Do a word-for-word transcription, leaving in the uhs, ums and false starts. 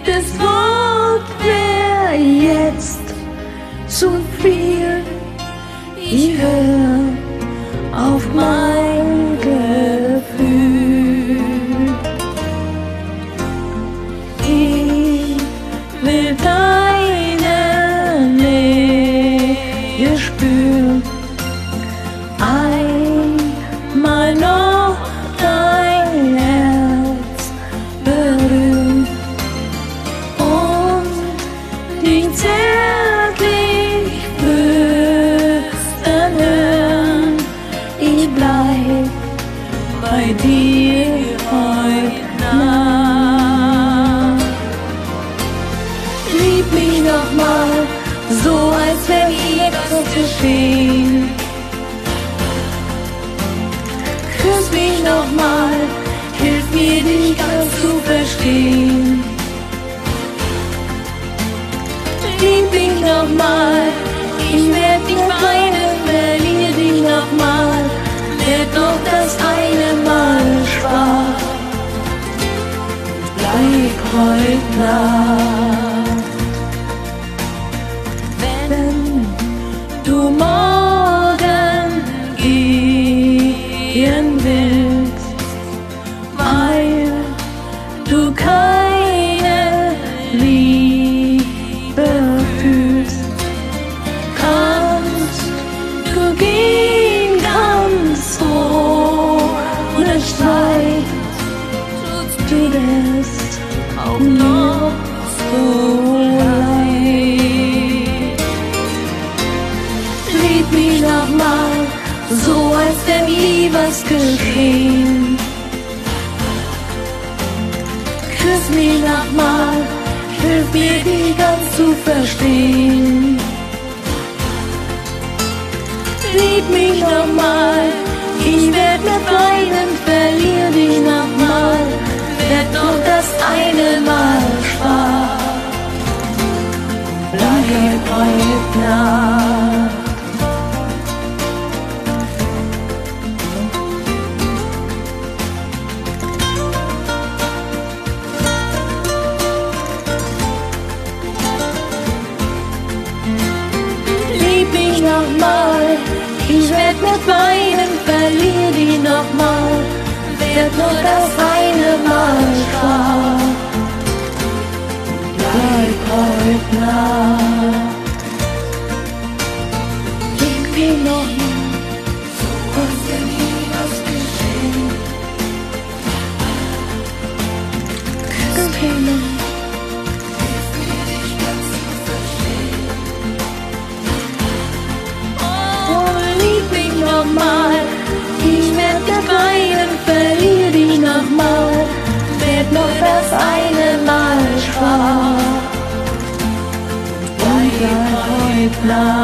das Wort wäre jetzt zu viel. Ich hör auf mein Gefühl. Ich will deine Nähe spüren, einmal noch dein Herz berühren und dich zärtlich flüstern hören. Ich bleib bei dir heute Nacht. Lieb mich nochmal, so als wär nichts geschehen. Küss mich nochmal, hilf mir dich ganz zu verstehen. Lieb mich nochmal, ich werd nicht weinen, verlier dich nochmal, werd noch das eine Mal schwach. Bleib heut Nacht. Wenn du morgen gehen willst, weil du keine Liebe fühlst, kannst du gehen ganz ohne Streit. Du wärst auch noch so leid. Lieb mich nochmal, so als wär nie was geschehen. Küss mich nochmal, hilf mir dich ganz zu verstehen. Lieb mich nochmal, ich werd nicht weinen, verlier dich nochmal, werd noch das eine Mal schwach. Bleib heut Nacht. Lieb mich nochmal, ich werd nicht weinen, verlier dich nochmal, werd nur das eine Mal schwach. Bleib heut Nacht. Lieb mich nochmal, so als wär nie was geschehen. Küss mich noch, hilf mir dich ganz zu verstehen. Oh, lieb mich nochmal, ich werd nicht weinen, verlier dich nochmal, werd noch das eine Mal schwach. Bleib heut Nacht.